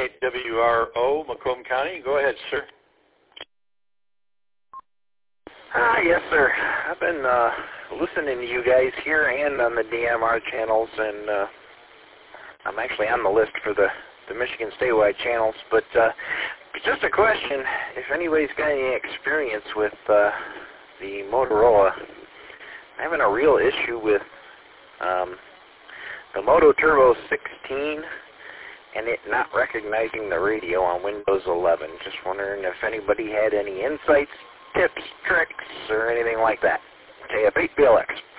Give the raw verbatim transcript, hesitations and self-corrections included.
K W R O, Macomb County. Go ahead, sir. Ah, yes, sir. I've been uh, listening to you guys here and on the D M R channels, and uh, I'm actually on the list for the, the Michigan statewide channels. But uh, just a question, if anybody's got any experience with uh, the Motorola, I'm having a real issue with um, the Moto Turbo sixteen and it not recognizing the radio on Windows eleven. Just wondering if anybody had any insights, tips, tricks, or anything like that. K F eight B L X.